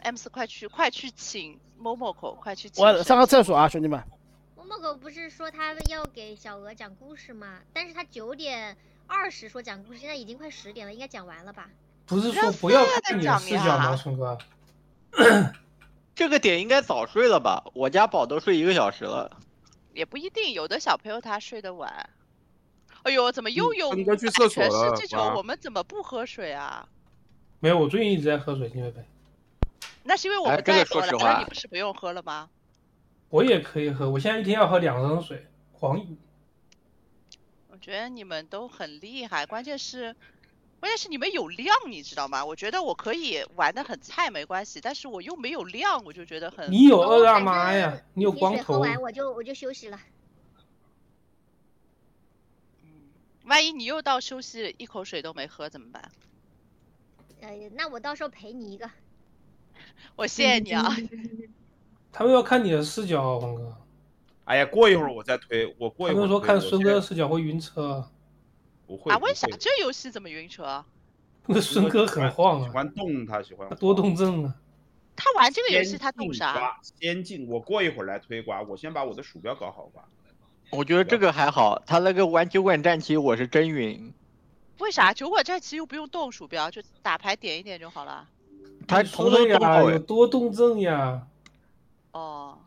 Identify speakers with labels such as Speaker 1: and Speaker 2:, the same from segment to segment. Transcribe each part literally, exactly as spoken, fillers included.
Speaker 1: M 四快去快去请某某口，快去请。
Speaker 2: 我上个厕所啊，兄弟们。
Speaker 3: 某某狗不是说他要给小鹅讲故事吗？但是他九点二十说讲故事，现在已经快十点了，应该讲完了吧？
Speaker 4: 不是说不要看你的视角吗，春哥？
Speaker 5: 这个点应该早睡了吧？我家宝都睡一个小时了。
Speaker 1: 也不一定，有的小朋友他睡得晚。哎呦，怎么又有
Speaker 6: 春哥去厕所了？
Speaker 1: 全是这种，我们怎么不喝水啊？
Speaker 4: 没有，我最近一直在喝水，因为呗。
Speaker 1: 那是因为我们在喝了，
Speaker 5: 那
Speaker 1: 你不是不用喝了吗？
Speaker 4: 我也可以喝，我现在一天要喝两升水，狂饮。
Speaker 1: 我觉得你们都很厉害，关键是，关键是你们有量，你知道吗？我觉得我可以玩得很菜没关系，但是我又没有量，我就觉得很。
Speaker 4: 你有二大妈呀，你有光头。
Speaker 3: 喝完我就我就休息了。
Speaker 1: 嗯，万一你又到休息一口水都没喝怎么办？
Speaker 3: 呃，那我到时候陪你一个。
Speaker 1: 我谢谢你啊。
Speaker 4: 他们要看你的视角，黄哥。
Speaker 6: 哎呀，过一会儿我再推，我过一会儿。
Speaker 4: 他们说看孙哥的视角会晕车。
Speaker 6: 不会
Speaker 1: 啊？为啥这游戏怎么晕车？
Speaker 4: 那孙哥很晃啊，
Speaker 6: 喜欢动，他喜欢。
Speaker 4: 他多动症啊。
Speaker 1: 他玩这个游戏他动啥？
Speaker 6: 先进，我过一会儿来推瓜，我先把我的鼠标搞好吧。
Speaker 5: 我觉得这个还好，他那个玩酒馆战棋我是真晕。
Speaker 1: 为啥酒馆战棋又不用动鼠标，就打牌点一点就好了？
Speaker 5: 他
Speaker 4: 说的呀，有多动症呀。
Speaker 1: 哦，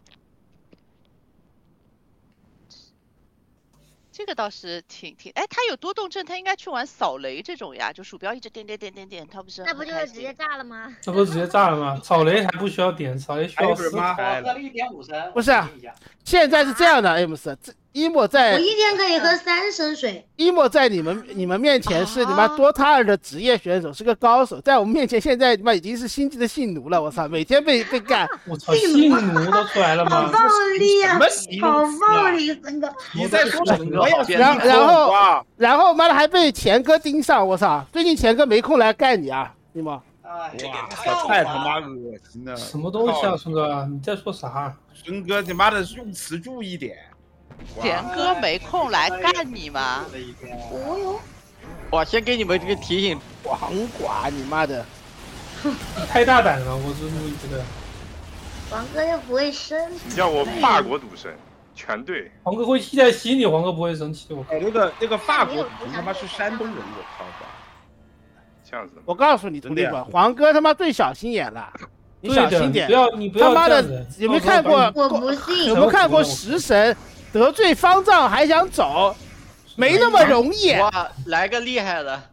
Speaker 1: 这个倒是挺挺，哎，他有多动症，他应该去玩扫雷这种呀，就鼠标一直点点点点点，他不是？
Speaker 3: 那不就是直接炸了吗？
Speaker 4: 那不是直接炸了吗？扫雷还不需要点，扫雷需要思考。
Speaker 7: 我喝了一点五升。
Speaker 2: 不是啊，现在是这样的 ，M 四，一莫在。
Speaker 8: 我一天可以喝三升水。
Speaker 2: 一莫在你们你们面前是你妈多塔尔的职业选手，是个高手，在我们面前现在他妈已经是星际的性奴了，我操，每天被被干。
Speaker 4: 我操，性奴都出来了吗？
Speaker 8: 好暴力啊！好暴力，森哥。
Speaker 6: 你在说什么呀？
Speaker 2: 然然后然后妈的还被钱哥盯上，我操！最近钱哥没空来干你啊，一莫。
Speaker 6: 哇，太他妈恶心了！
Speaker 4: 什么东西啊，孙哥？你在说啥？
Speaker 6: 孙哥，你妈的用词注意点。
Speaker 1: 田哥没空来干你吗？
Speaker 8: 哦哟！
Speaker 5: 哇，先给你们这个提醒，
Speaker 2: 黄瓜，你妈的！
Speaker 4: 你太大胆了，我是觉得。
Speaker 8: 黄哥又不会生气。
Speaker 9: 你叫我法国赌神，全对。
Speaker 4: 黄哥会气在心里，黄哥不会生气。我
Speaker 6: 哎，那个那个法国他妈是山东人，我靠！
Speaker 9: 这样子。
Speaker 2: 我告诉你，徒弟们，黄哥他妈最小心眼了。你小心点！
Speaker 4: 不要你不要
Speaker 2: 他妈的，有没有看过？
Speaker 8: 我不信。
Speaker 2: 有没有看过食神？得罪方丈还想走，没那么容易。
Speaker 5: 哇，来个厉害的！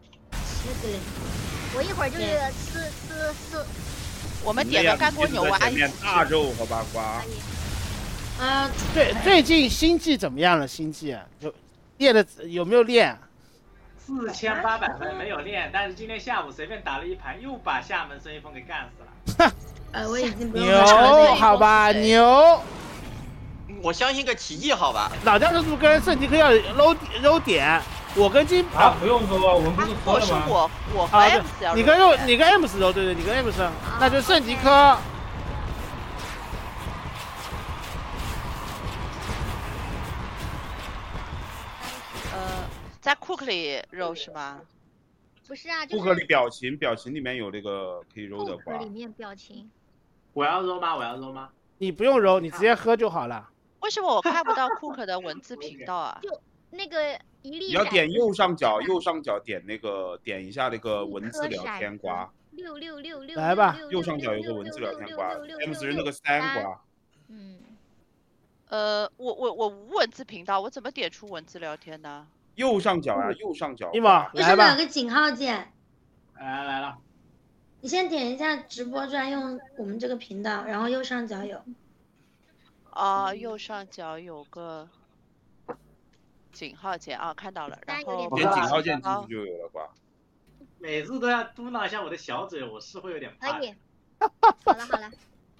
Speaker 3: 我一会儿就吃吃吃。
Speaker 1: 我们点个干锅牛蛙。
Speaker 6: 大肉和八瓜。
Speaker 8: 啊，
Speaker 2: 最最近星际怎么样了？星际有练的有没有练？
Speaker 7: 四千八百分没有练，但是今天下午随便打了一盘，又把厦门孙一峰给干死了。
Speaker 8: 呃，我已经不用
Speaker 2: 牛，好吧，牛。
Speaker 5: 我相信个奇迹，好吧。
Speaker 2: 老教授跟圣迪克要搂搂点，我跟金
Speaker 4: 啊不用搂啊，我们不是喝了吗？
Speaker 1: 我是我我和 M 四要。
Speaker 2: 你跟肉你跟 M 四搂，对对，你跟 M 四，那就圣迪克。
Speaker 1: 呃，在 Cook 里揉是吗？
Speaker 3: 不是啊，
Speaker 6: 库克里表情，表情里面有那个可以揉的话。
Speaker 3: 里面表情。
Speaker 7: 我要揉吗？我要揉吗？
Speaker 2: 你不用揉，你直接喝就好了。
Speaker 1: 为什么我看不到 Cook 的文字频道啊？
Speaker 3: 就那个一粒。
Speaker 6: 你要点右上角，右上角点那个点一下那个文字聊天瓜。
Speaker 3: 六六六六。
Speaker 2: 来吧，
Speaker 6: 右上角有个文字聊天瓜 ，M 四是那个三瓜。
Speaker 3: 嗯。
Speaker 1: 呃，我我我无文字频道，我怎么点出文字聊天呢？
Speaker 6: 右上角啊，右上角。
Speaker 2: 一毛，
Speaker 8: 右上角有个井号键。
Speaker 7: 来来了。
Speaker 8: 你先点一下直播专用我们这个频道，然后右上角有。
Speaker 1: 啊，右上角有个井号键啊，看到了，然后
Speaker 6: 点井号键进去就有了吧？
Speaker 7: 每次都要嘟囔一下我的小嘴，我是会有点怕。
Speaker 3: 可以。好了好了。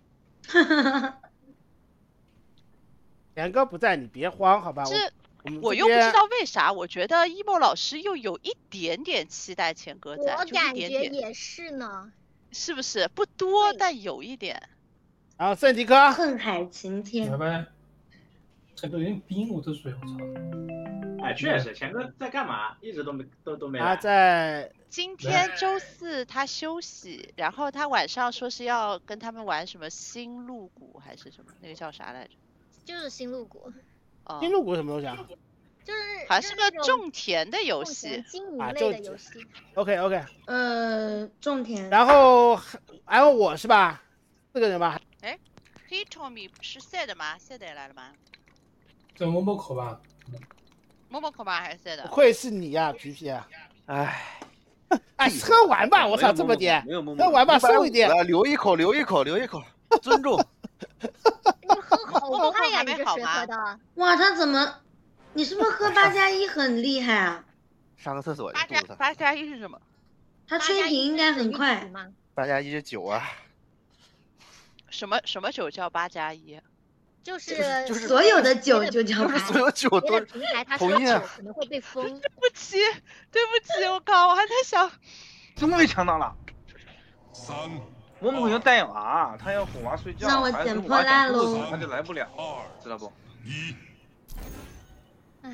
Speaker 2: 田哥不在，你别慌，好吧？
Speaker 1: 这我又不知道为啥，我觉得一莫老师又有一点点期待钱哥在，
Speaker 3: 我感觉
Speaker 1: 也
Speaker 3: 是呢。
Speaker 1: 是不是不多，但有一点。
Speaker 2: 然后圣迪克，
Speaker 8: 恨海晴天。
Speaker 4: 来呗。 这个有点冰，我这水，我操！
Speaker 7: 哎，确实，钱哥在干嘛？一直都没都都没来。
Speaker 2: 他在
Speaker 1: 今天周四他休息，然后他晚上说是要跟他们玩什么新鹿谷还是什么，那个叫啥来着？
Speaker 3: 就是新鹿谷，
Speaker 1: 哦，
Speaker 2: 新鹿谷什么东西啊？
Speaker 3: 就是
Speaker 1: 好像是个
Speaker 3: 就是那种
Speaker 1: 种田的游戏
Speaker 3: 种田，经营
Speaker 2: 啊
Speaker 3: 类的
Speaker 2: 种
Speaker 3: 游戏。
Speaker 2: OK OK，
Speaker 8: 呃，种田。
Speaker 2: 然后还有我是吧？四个人吧？
Speaker 1: 哎 ，Hitomi 是 Sad 吗？Sad 也来了吗？
Speaker 4: 这摸摸口吧。
Speaker 1: 摸摸口吗？还是 Sad？
Speaker 2: 不愧是你呀、啊，皮皮啊！
Speaker 10: 唉，
Speaker 2: 哎，喝完吧，我操，这么点，
Speaker 10: 没有摸
Speaker 2: 喝完吧，收一点，
Speaker 10: 留一口，留一口，留一口，尊重。
Speaker 3: 你喝好
Speaker 1: 摸摸
Speaker 3: 快呀，
Speaker 1: 还
Speaker 3: 你这水
Speaker 1: 没好吗
Speaker 3: 喝的。
Speaker 8: 哇，他怎么？你是不是喝八加一很厉害啊？
Speaker 10: 上个厕所就
Speaker 1: 八加
Speaker 10: 肚子疼。
Speaker 1: 八加一是什么？
Speaker 8: 他吹瓶应该很快。
Speaker 10: 八加一是九啊。
Speaker 1: 什么什么酒叫八加一？
Speaker 3: 就是
Speaker 10: 就是
Speaker 8: 所有的酒就叫
Speaker 10: 就是所有酒都
Speaker 3: 别的平台它说酒
Speaker 10: 同意啊
Speaker 3: 可能会被封。
Speaker 1: 对不起，对不起，我靠，我还在想，
Speaker 11: 怎么被抢到了？
Speaker 12: 三，
Speaker 11: 我们朋友带娃，他要哄娃睡觉，
Speaker 8: 让我
Speaker 11: 还要
Speaker 8: 捡破
Speaker 11: 跟娃讲
Speaker 8: 烂喽
Speaker 11: 故事他就来不了，知道不？
Speaker 12: 一，
Speaker 3: 唉，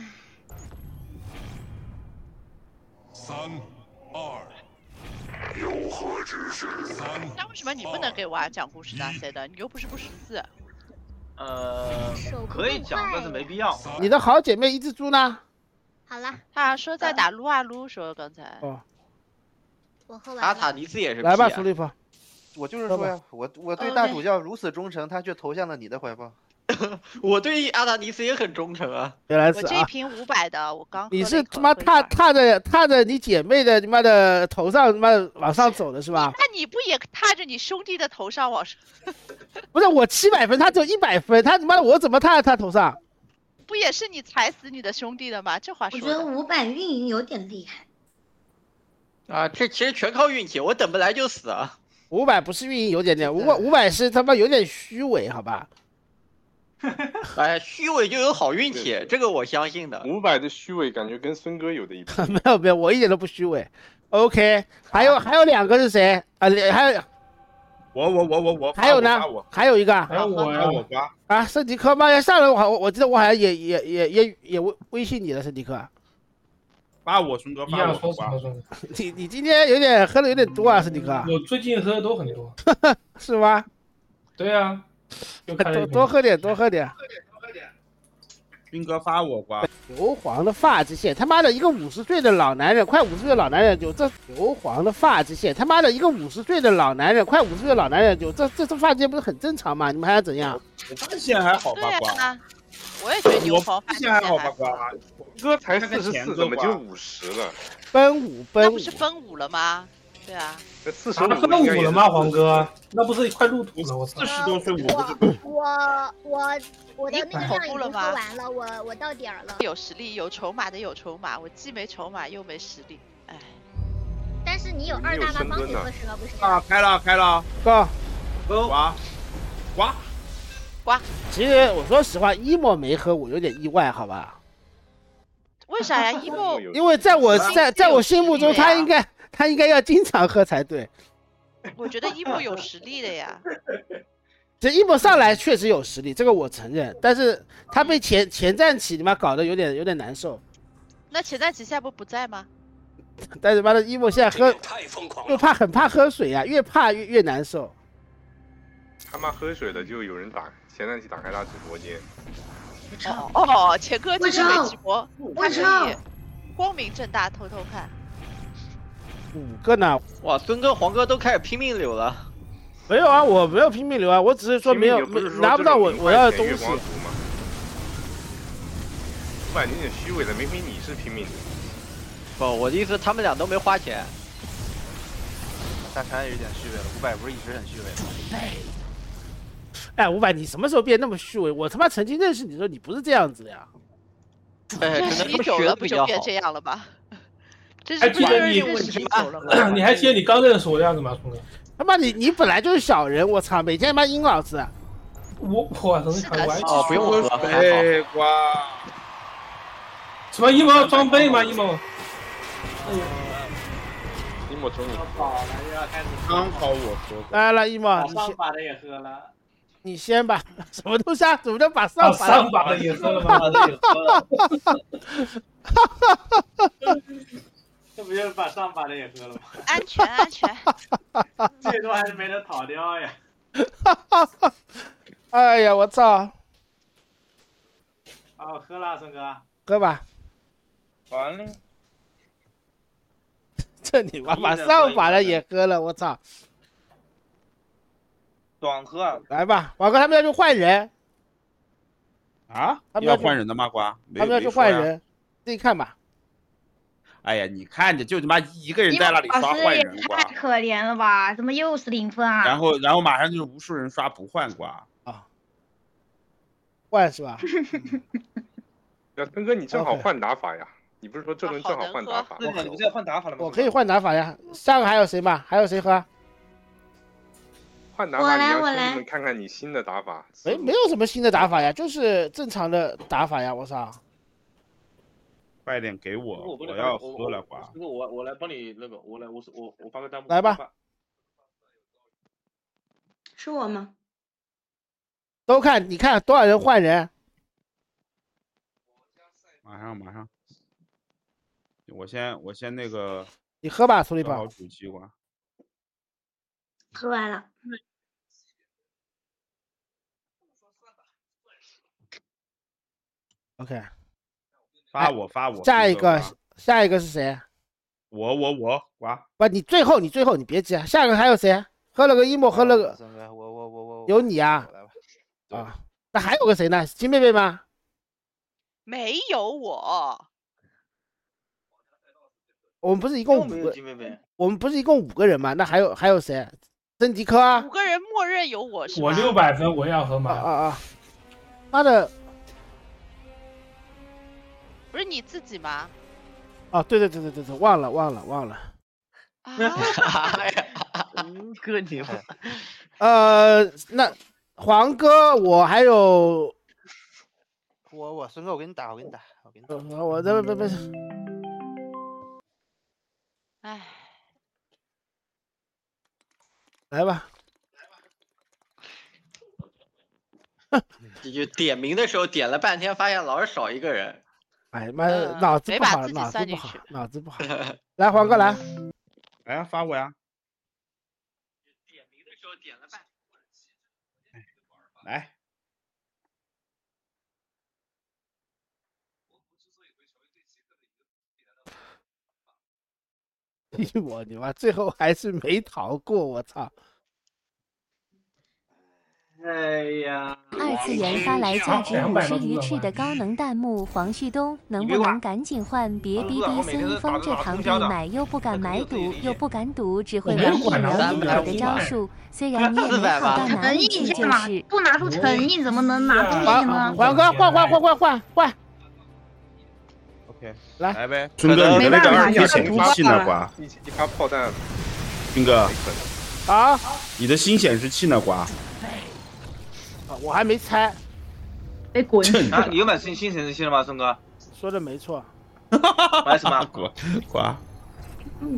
Speaker 12: 三二，有何指示？三。
Speaker 1: 那为什么你不能给娃讲故事呢 ？Sad，你又不是不识字。
Speaker 11: 呃，可以讲，但是没必要。
Speaker 2: 你的好姐妹一只猪呢？
Speaker 3: 好了，
Speaker 1: 他说在打撸啊撸，说刚才。
Speaker 2: 哦，
Speaker 3: 我喝完了。
Speaker 5: 阿塔迪斯也是、啊。
Speaker 2: 来吧，苏利夫。
Speaker 10: 我就是说呀，我我对大主教如此忠诚，他却投向了你的怀抱。
Speaker 5: 我对阿达尼斯也很忠诚啊。
Speaker 2: 原来是啊。
Speaker 1: 我这一瓶五百的，我刚。
Speaker 2: 你是他妈踏踏着踏着你姐妹的他妈的头上他妈往上走的是吧？
Speaker 1: 那你不也踏着你兄弟的头上往上？
Speaker 2: 不是我七百分，他只有一百分，他他妈的我怎么踏在他头上？
Speaker 1: 不也是你踩死你的兄弟的吗？这话说的。
Speaker 8: 我觉得五百运营有点厉害。
Speaker 5: 啊，这其实全靠运气，我等不来就死啊。
Speaker 2: 五百不是运营有点点，五百五百是他妈有点虚伪，好吧？
Speaker 5: 哎，虚伪就有好运气，这个我相信的。
Speaker 9: 五百的虚伪感觉跟孙哥有的一拼。
Speaker 2: 没有没有，我一点都不虚伪。OK， 还有还有两个是谁啊？还有
Speaker 6: 我我我我我。
Speaker 2: 还有呢？还有一个。
Speaker 4: 还有我呀，
Speaker 6: 我发。
Speaker 2: 啊，圣迪克妈呀！上来我好，我记得我好像也也也也也微微信你了，圣迪克。
Speaker 6: 发我孙哥，发我
Speaker 4: 说什么孙哥？
Speaker 2: 你你今天有点喝的有点多啊，圣迪克。
Speaker 4: 我最近喝的都很多。
Speaker 2: 是吗？
Speaker 4: 对啊。
Speaker 2: 多多喝点，多喝点。
Speaker 6: 兵哥发我瓜。
Speaker 2: 硫磺的发际线，他妈的一个五十岁的老男人，快五十岁的老男人有这硫磺的发际线，他妈的一个五十岁的老男人，快五十岁的老男人有这这这发际线不是很正常吗？你们还要怎样？
Speaker 6: 我发线还好吧瓜。
Speaker 1: 啊，我也觉得硫磺发
Speaker 6: 线还好吧瓜。
Speaker 9: 哥才四十四，怎么就五十了？
Speaker 2: 奔五奔五，
Speaker 1: 那不是分五了吗？对啊。
Speaker 9: 四十五
Speaker 4: 分五了吗？黄哥，那不是一块路途了？我操！
Speaker 6: 四十多岁我
Speaker 3: 不是。我我我的那个量已经喝
Speaker 1: 吗？
Speaker 3: 完了，我我到点儿了。
Speaker 1: 有实力，有筹码的有筹码，我既没筹码又没实力，哎。
Speaker 3: 但是你有二大妈帮你喝蛇不是？
Speaker 6: 啊，开了开了，
Speaker 2: go，
Speaker 6: 呱呱
Speaker 1: 呱。
Speaker 2: 其实我说实话，一莫没喝，我有点意外，好吧？
Speaker 1: 为啥呀？一莫？
Speaker 2: 因为在我在在我心目中，他应该他应该要经常喝才对。
Speaker 1: 我觉得一莫有实力的呀。
Speaker 2: 这一莫上来确实有实力，这个我承认，但是他被前前站起你妈搞得有点有点难受。
Speaker 1: 那前站起下不不在吗？
Speaker 2: 但是妈的一莫现在喝又怕很怕喝水呀、啊，越怕越越难受。
Speaker 9: 他妈喝水的就有人打前站起打开他直播间。
Speaker 1: 哦哦，钱哥今天没直播，他可以光明正大偷偷看。
Speaker 2: 五个呢？
Speaker 5: 哇，孙哥、黄哥都开始拼命流了。
Speaker 2: 没有啊，我没有拼命流啊，我只是说没有拿不到我我要的东西。
Speaker 9: 五百你点虚伪的，明明你是拼命流。
Speaker 5: 不，我的意思，他们俩都没花钱。
Speaker 10: 大禅也有点虚伪了，五百不是一直很虚伪吗？
Speaker 2: 哎，五百，你什么时候变那么虚伪？我他妈曾经认识你的时候，你不是这样子的呀。
Speaker 5: 哎，
Speaker 1: 认识你久了不就变这样了吗？
Speaker 4: 还记得你你还记得你刚认识我的样子吗，聪哥？
Speaker 2: 他妈你你本来就是小人，我操，每天他妈阴老师。
Speaker 4: 我我真是开玩笑。
Speaker 5: 哦，不用喝，还
Speaker 6: 好。瓜。
Speaker 4: 什么一模装备吗？一模。哎呦。
Speaker 7: 终于饱了，又要开始。
Speaker 6: 刚好我喝。
Speaker 2: 来来，一模，
Speaker 7: 你上把的也喝了。
Speaker 2: 你先吧，什么东西啊？怎么叫把上把
Speaker 4: 上把的也喝了吗？
Speaker 7: 这不就是把上把的也喝了吗？
Speaker 1: 安全安全，
Speaker 7: 最多还是没得逃掉呀。
Speaker 2: 哎呀，我操！
Speaker 7: 好，喝了，孙哥。
Speaker 2: 喝吧。
Speaker 11: 完了。
Speaker 2: 这你妈把上把的也喝了，我操！
Speaker 11: 短喝啊！
Speaker 2: 来吧，王哥，他们要去换人。
Speaker 6: 啊？
Speaker 2: 他们
Speaker 6: 要换人的吗？瓜？
Speaker 2: 他们要去换人，自己看吧。
Speaker 6: 哎呀，你看着就他妈一个人在那里刷换人，瓜。
Speaker 13: 太可怜了吧？怎么又是零分啊？
Speaker 6: 然后，然后马上就是无数人刷不换瓜
Speaker 2: 啊，换是吧？
Speaker 9: 呀，森哥，你正好换打法呀！你不是说这轮正好换打法？
Speaker 11: 对呀，你不是要换打法了吗？
Speaker 2: 我可以换打法呀。下个还有谁吗？还有谁喝？
Speaker 9: 换打法，你要兄弟们看看你新的打法。
Speaker 2: 没没有什么新的打法呀，就是正常的打法呀！我操！
Speaker 6: 快点给我，我要喝了瓜。
Speaker 11: 这个我我来帮你那个，我来我是我我发个弹幕。
Speaker 2: 来吧。
Speaker 8: 是我吗？
Speaker 2: 都看，你看多少人换人？
Speaker 6: 马上马上，我先我先那个。
Speaker 2: 你喝吧，苏力宝。
Speaker 6: 好煮西瓜。
Speaker 8: 喝完了。
Speaker 2: OK。
Speaker 6: 发我发我。
Speaker 2: 下一个下一个是谁？
Speaker 6: 我我我瓜。
Speaker 2: 不，你最后你最后你别急啊，下个还有谁？喝了个一莫，喝了个。
Speaker 10: 我我我我。
Speaker 2: 有你啊。啊，那还有个谁呢？金贝贝吗？
Speaker 1: 没有我。
Speaker 2: 我们不是一共五个，我们不是一共五个人吗？那还有还有谁？曾迪科啊。
Speaker 1: 五个人默认有我是吧？
Speaker 4: 我六百分，我要喝马。
Speaker 2: 啊啊！妈的！
Speaker 1: 不是你自己吗？
Speaker 2: 哦，对对对对对对，忘了忘了忘了。
Speaker 5: 哎呀，哥你。
Speaker 2: 呃，那黄哥，我还有。
Speaker 10: 我我孙哥，我给你打，我给你打，我给你打。
Speaker 2: 呃、我这不不是。
Speaker 1: 唉，
Speaker 2: 来吧。
Speaker 5: 这就点名的时候点了半天，发现老是少一个人。
Speaker 2: 哎妈，脑子不好，脑子不好，脑子不好。来，黄哥来。
Speaker 6: 来呀，发我呀。
Speaker 5: 点名的时候点了半天。
Speaker 6: 来。
Speaker 2: 我你妈，最后还是没逃过，我操！
Speaker 7: 哎呀！
Speaker 14: 二次元发来价值五十鱼翅的高能弹幕，黄旭东能不能赶紧换？别逼逼孙一峰这堂弟买又不敢买赌，又不敢赌，只会玩一摇一摆的招数。虽然你也没好到哪里去，就是
Speaker 13: 不拿出诚意，怎么能拿东西呢？
Speaker 2: 黄哥，换换换换换换。
Speaker 6: 来来呗，
Speaker 9: 孙
Speaker 6: 哥，你的那个二 K
Speaker 9: 显示
Speaker 6: 器呢？瓜，
Speaker 9: 一一发炮弹。
Speaker 6: 军哥，
Speaker 2: 啊，
Speaker 6: 你的新显示器呢？瓜，
Speaker 2: 我还没拆，
Speaker 13: 得滚！
Speaker 11: 啊，你有买新新显示器了吗，孙哥？
Speaker 2: 说的没错。
Speaker 11: 买什么？
Speaker 6: 瓜瓜，
Speaker 13: 嗯，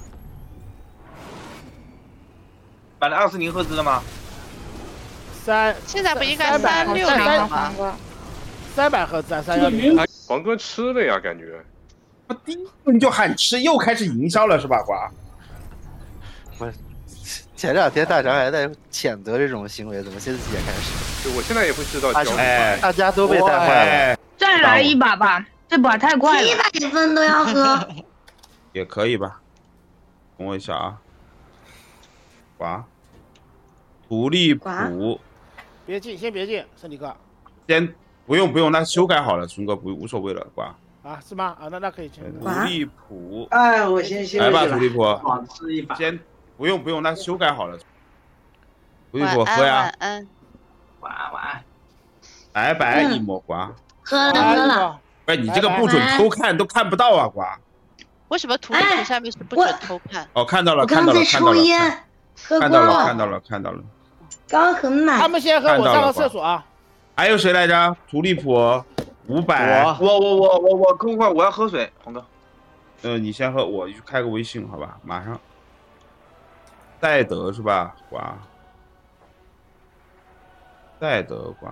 Speaker 11: 买了二十零赫兹的吗？
Speaker 2: 三，
Speaker 1: 现在不应该三六零了吗？
Speaker 2: 三百赫兹啊，三幺零。
Speaker 9: 黄哥吃了呀，感觉。
Speaker 6: 他第一轮就喊吃，又开始营销了是吧，瓜？
Speaker 10: 不是，前两天大长还在谴责这种行为，怎么现在也开始？
Speaker 9: 就我现在也会知道，
Speaker 10: 哎，大家都被带坏了。
Speaker 13: 再来一把吧，这把太快了，
Speaker 8: 一百分都要喝。
Speaker 6: 也可以吧，等我一下啊。瓜，图利普，
Speaker 2: 别进，先别进，圣迪克。
Speaker 6: 先。不用不用，那修改好了，孙哥不无所谓了，瓜。
Speaker 2: 啊，是吗？啊，那那可以去。
Speaker 6: 图利普，
Speaker 7: 哎，我先休息
Speaker 6: 来吧，图利普，
Speaker 7: 好吃一把。
Speaker 6: 先不用不用，那修改好了。图利普喝呀。
Speaker 1: 晚安。
Speaker 7: 晚安晚安。
Speaker 6: 白白一抹瓜。
Speaker 8: 喝了喝了。
Speaker 6: 哎，你这个不准偷看，都看不到啊，瓜。
Speaker 1: 为什么图利普下面是不准偷看？
Speaker 6: 哦，看到了看到了看到了。看到了看到了看到了。
Speaker 8: 刚刚很满。
Speaker 2: 他们先喝，我上个厕所啊。
Speaker 6: 还有谁来着？图利普五百。
Speaker 11: 我我我我我我够快，我要喝水，黄哥。
Speaker 6: 呃，你先喝，我去开个微信，好吧？马上。戴德是吧？哇。 再得瓜。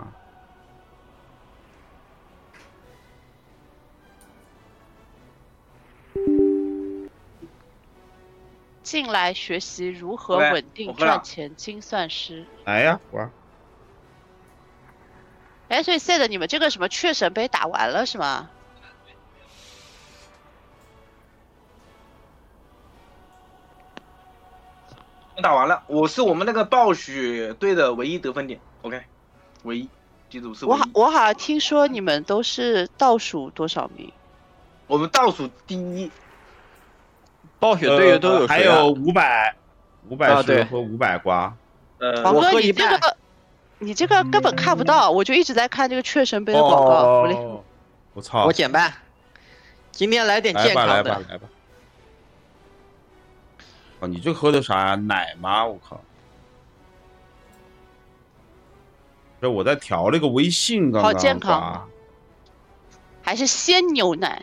Speaker 1: 进来学习如何
Speaker 11: 喂
Speaker 1: 稳定
Speaker 11: 我喝了
Speaker 1: 赚钱，精算师。
Speaker 6: 来呀，瓜。
Speaker 1: 哎，所以 Sad 你们这个什么雀神杯打完了是吗？
Speaker 11: 打完了，我是我们那个暴雪队的唯一得分点 ，OK， 唯一，记住是唯一
Speaker 1: 我好。我好像听说你们都是倒数多少名？
Speaker 11: 我们倒数第一。
Speaker 5: 暴雪队的都有谁啊？
Speaker 6: 还有五百、五百
Speaker 5: 啊对
Speaker 6: 十和五百瓜。
Speaker 11: 呃，
Speaker 1: 黄哥，
Speaker 5: 我喝一半
Speaker 1: 你这个你这个根本看不到，我就一直在看这个雀神杯的广告。我连
Speaker 6: 哦，我操！
Speaker 5: 我减半。今天来点
Speaker 6: 来吧，
Speaker 5: 健康的。
Speaker 6: 来吧，来吧。哦，你这喝的啥呀？奶吗？我靠！这我在调了个微信，刚刚
Speaker 1: 好健康
Speaker 6: 瓜
Speaker 1: 还是鲜牛奶。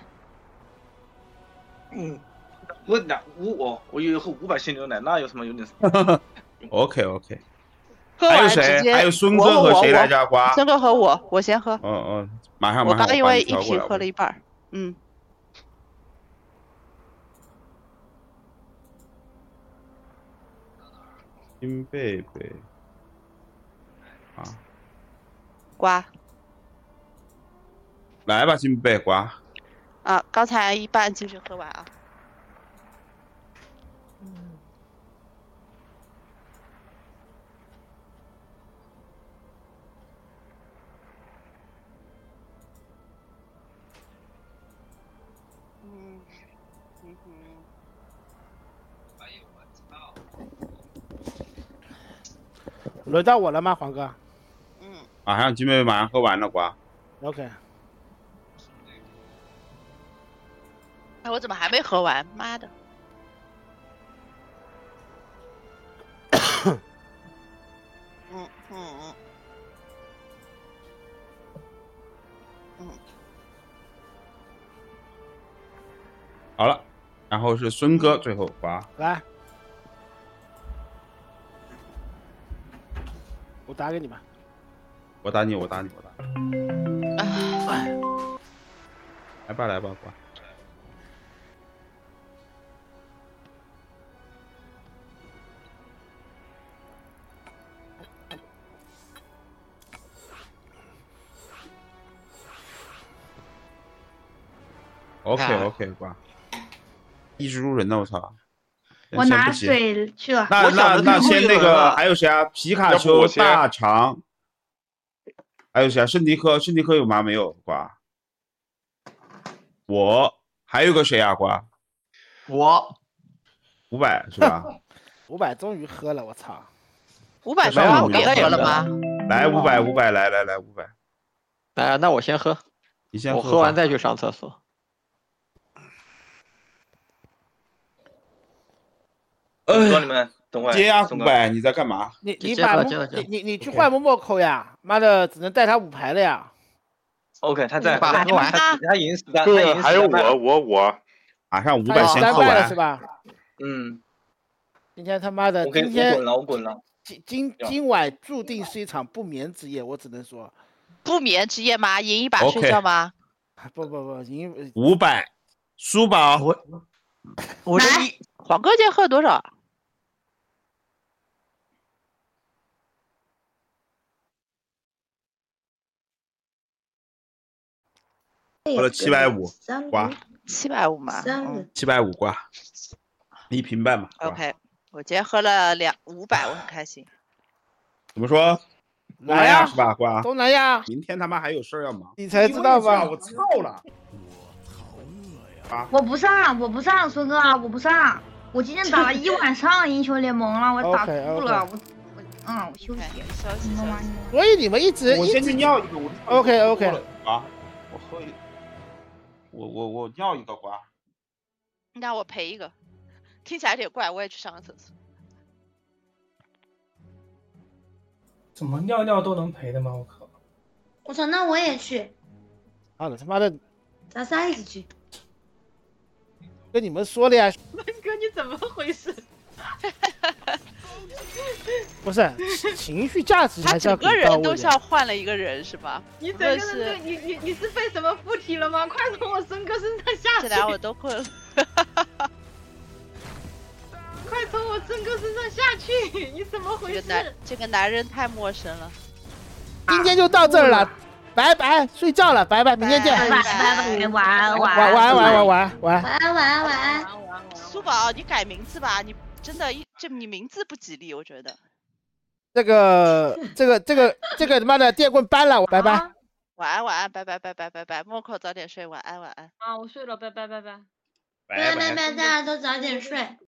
Speaker 11: 嗯，我两五我我以为喝五百鲜牛奶，那有什么有点。
Speaker 6: OK OK。
Speaker 1: 喝
Speaker 6: 还有
Speaker 1: 完直接
Speaker 6: 谁？还有孙
Speaker 1: 我
Speaker 6: 哥和谁
Speaker 1: 我我
Speaker 6: 来着？瓜？
Speaker 1: 孙哥和我，我先喝。
Speaker 6: 嗯嗯，马上
Speaker 1: 我
Speaker 6: 马上。
Speaker 1: 刚因为一
Speaker 6: 把你调过来
Speaker 1: 瓶喝了一半儿，嗯。
Speaker 6: 金贝贝。啊，
Speaker 1: 瓜
Speaker 6: 来吧，金贝瓜。
Speaker 1: 啊，刚才一半继续喝完啊。嗯嗯哼。
Speaker 2: 轮到我了吗，黄哥
Speaker 6: 马上金贝贝马上喝完了，瓜。
Speaker 2: ？OK，
Speaker 1: 哎，我怎么还没喝完？妈的！嗯嗯嗯嗯，
Speaker 6: 好了，然后是孙哥最后瓜。
Speaker 2: 来，我打给你们。
Speaker 6: 我打你，我打你，我打你。来吧，来吧，瓜。 OK OK 瓜，一直如人呢，我操！
Speaker 13: 我拿水去了。
Speaker 6: 那那那先那个还有谁啊？皮卡丘、大肠，还有谁啊？圣迪科，圣迪科有吗？没有瓜。我还有个谁啊？瓜。
Speaker 5: 我
Speaker 6: 五百是吧？
Speaker 2: 五百终于喝了，我操！
Speaker 1: 五百没我刚才喝了吗？
Speaker 6: 来五百五百来来来五百。
Speaker 5: 来，那我先喝。
Speaker 6: 你先
Speaker 5: 喝，我喝完再去上厕所。
Speaker 11: 说你们等会
Speaker 6: 接啊，五百，你在干嘛？
Speaker 2: 你你把你你你去换默默扣呀！妈的，只能带他五排了呀。
Speaker 11: OK， 他在，
Speaker 5: 把
Speaker 11: 他
Speaker 5: 喝完，
Speaker 11: 他赢死他，
Speaker 9: 对，还有我我我，
Speaker 6: 马上五百先喝完
Speaker 2: 是吧？
Speaker 11: 嗯。
Speaker 2: 今天他妈的，
Speaker 11: 今
Speaker 2: 天
Speaker 11: 我滚了，我滚了。
Speaker 2: 今今今晚注定是一场不眠之夜，我只能说。
Speaker 1: 不眠之夜吗？赢一把睡觉吗？
Speaker 2: 不不不，赢
Speaker 6: 五百，输吧。
Speaker 5: 我我这一
Speaker 1: 黄哥今天喝多少？
Speaker 6: 喝了七百五，瓜。
Speaker 1: 七百五嘛。
Speaker 2: 嗯
Speaker 6: 七百五瓜，一瓶半嘛。
Speaker 1: OK， 我今天喝了两五百，我很开心。
Speaker 6: 怎么说？东南亚是吧，瓜？
Speaker 2: 东南亚。
Speaker 6: 明天他妈还有事儿要忙。
Speaker 2: 你才知道吧？
Speaker 6: 我操了！
Speaker 13: 我不上，我不上，孙哥，我不上。我今天打了一晚上英雄联盟了，我打吐了，我我嗯，我休息
Speaker 1: 休息休息。
Speaker 2: 所以你们一直
Speaker 6: 我先去尿一个。我
Speaker 2: OK OK
Speaker 6: 啊，我喝一，我我我尿一个瓜。
Speaker 1: 那我赔一个，听起来有点怪，我也去上个厕所。
Speaker 4: 怎么尿尿都能赔的吗？我靠！
Speaker 8: 我操，那我也去。
Speaker 2: 好了，他妈的，
Speaker 8: 咱仨一起去。
Speaker 2: 跟你们说了呀。
Speaker 1: 文哥，你怎么回事？
Speaker 2: 不是情绪价值还是要
Speaker 1: 他整个人都
Speaker 2: 像
Speaker 1: 像换了一个人是吧？
Speaker 13: 你整个人都你你你是被什么附体了吗？快从我孙哥身上下去！
Speaker 1: 这俩我都困了。
Speaker 13: 快从我孙哥身上下去！你怎么回事？
Speaker 1: 这个男这个男人太陌生了。
Speaker 2: 今天就到这儿了，拜拜，睡觉了，拜拜，明天见。
Speaker 13: 拜拜拜，晚安
Speaker 2: 晚安晚安晚安晚安晚安。
Speaker 8: 晚安晚安晚安。
Speaker 1: 苏宝，你改名字吧，你真的一这你名字不吉利，我觉得。
Speaker 2: 这个这个这个这个他妈的电棍搬了，拜拜。
Speaker 1: 晚安晚安，拜拜拜拜拜拜，莫口早点睡，晚安晚安。
Speaker 13: 啊，我睡了，拜拜拜拜。
Speaker 8: 拜拜拜，大家都早点睡。